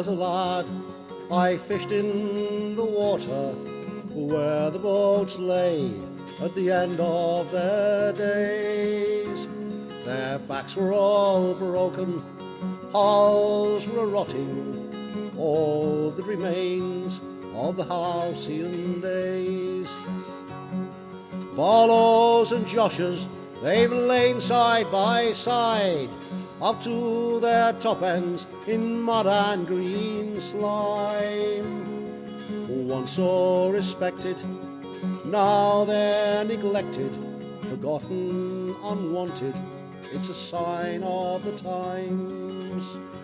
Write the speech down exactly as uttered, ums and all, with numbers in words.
was a lad, I fished in the water where the boats lay at the end of their days. Their backs were all broken, hulls were rotting, all that remains of the halcyon days. Barlows and Joshes, they've lain side by side, up to their top ends in mud and green slime. Once so respected, now they're neglected, forgotten, unwanted, it's a sign of the times.